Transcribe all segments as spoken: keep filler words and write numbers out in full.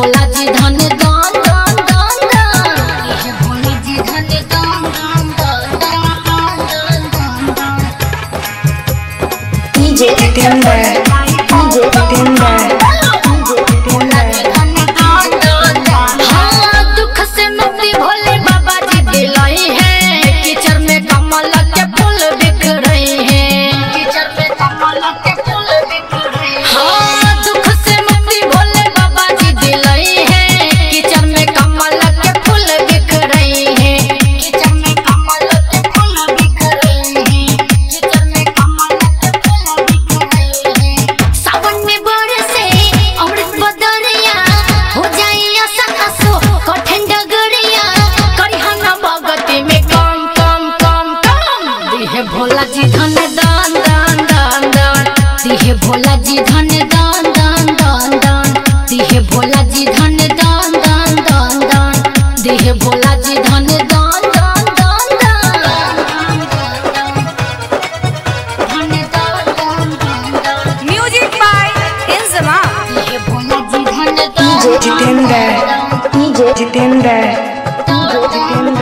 भोला जी धन दान दान दान दान दिहे भोला जी धन दान दान दान दान दान दान डीजे जितेंद्र डीजे जितेंद्र भोला जी धन दान दान दान दान दिहे भोला जी धन दान दान दान दान दिहे भोला जी धन दान दान दान दान दिहे भोला जी धन दान दान दान दान म्यूजिक बाय इंजमा दिहे भोला जी धन DJ Jitendra DJ Jitendra DJ Jitendra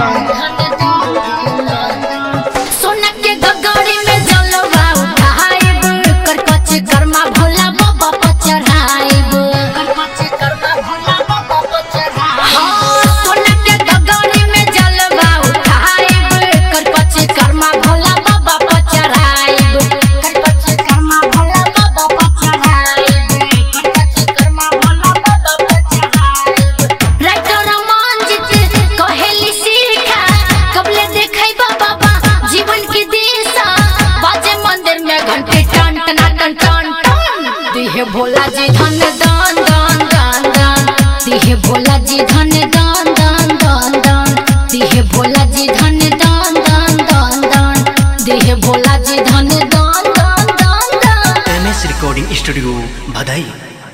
दिहे भोला जी धन दान दान दान दान दिहे भोला जी धन दान दान दान दान दिहे भोला जी धन दान दान दान दान दिहे भोला जी धन दान दान दान दान M S recording studio Bhadai.